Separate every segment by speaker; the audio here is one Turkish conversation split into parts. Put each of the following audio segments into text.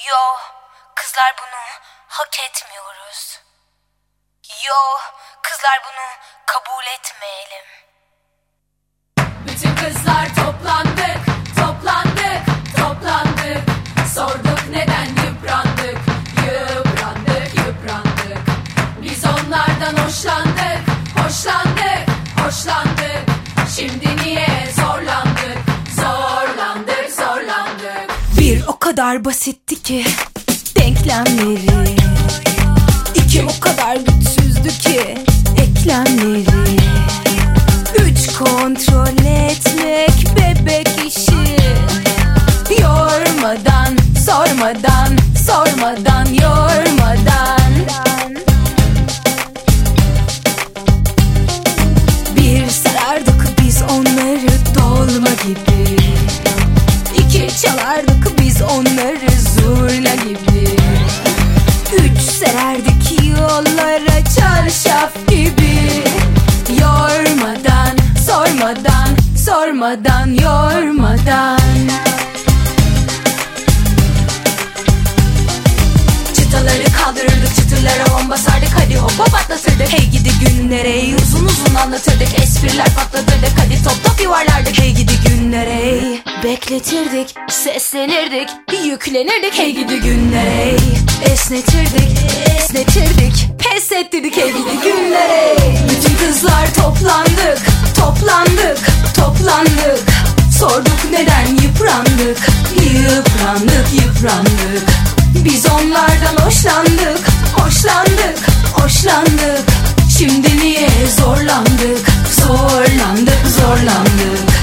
Speaker 1: Yo, kızlar bunu hak etmiyoruz. Yo, kızlar bunu kabul etmeyelim.
Speaker 2: Bütün kızlar toplandık, toplandık, toplandık. Sorduk neden yıprandık, yıprandık, yıprandık. Biz onlardan hoşlandık, hoşlandık, hoşlandık. Şimdi niye zorlandık, zorlandık, zorlandık.
Speaker 1: Bir o kadar basitti ki denklemleri, İki o kadar güçsüzdü ki eklemleri, Üç kontrol etmek bebek işi. Yormadan, sormadan, sormadan, yormadan. Bir sarardık biz onları dolma gibi, İki çalardık biz onları zurna gibi, Üç sererdik yollara çarşaf gibi. Yormadan, sormadan, sormadan, yormadan. Çıtaları kaldırırdık, çıtırlara on basardık, hadi hoppa patlatırdık. Hey gidi günlere uzun uzun anlatırdık, espriler patlatırdık, hadi top top yuvarlardık. Hey gidi günlere bekletirdik, seslenirdik, yüklenirdik. Hey gidi günlere esnetirdik, esnetirdik, pes ettirdik. Hey gidi günlere bütün kızlar toplandık, toplandık, toplandık. Sorduk neden yıprandık, yıprandık, yıprandık. Biz onlardan hoşlandık, hoşlandık, hoşlandık. Şimdi niye zorlandık, zorlandık, zorlandık.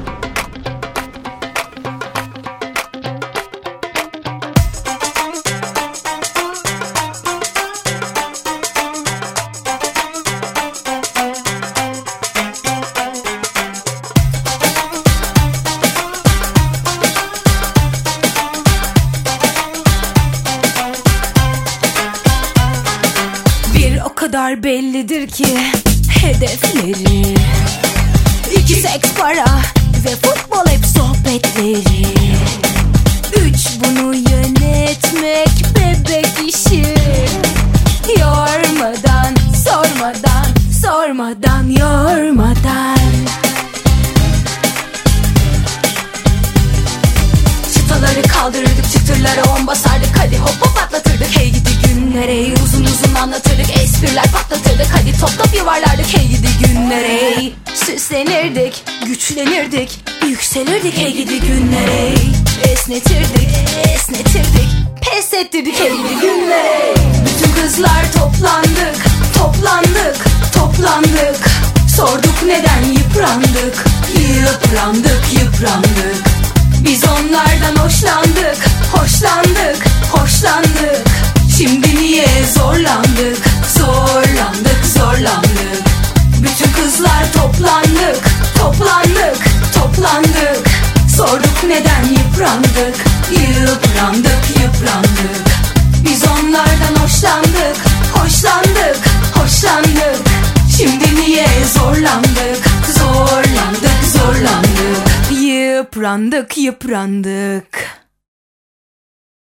Speaker 1: O kadar bellidir ki hedefleri, İki seks, para ve futbol hep sohbetleri, Üç bunu yönetmek bebek işi. Yormadan, sormadan, sormadan, yormadan. Çıtaları kaldırırdık, çıtırlara on basardık, hadi hop hop patlatırdık. Hey gidi günlere uzun uzun anlatırdık, espriler patlatırdık, hadi top top yuvarlardık. Hey gidi günlere süslenirdik, güçlenirdik, yükselirdik. Hey gidi günlere esnetirdik, esnetirdik, pes ettirdik. Hey gidi günlere bütün kızlar toplandık, toplandık, toplandık. Sorduk neden yıprandık, yıprandık, yıprandık. Biz onlardan hoşlandık, hoşlandık, hoşlandık. Şimdi niye zorlandık, zorlandık, zorlandık. Bütün kızlar toplandık, toplandık, toplandık. Sorduk neden yıprandık, yıprandık, yıprandık. Biz onlardan hoşlandık, hoşlandık, hoşlandık. Şimdi niye zorlandık, zorlandık, zorlandık. Yıprandık, yıprandık.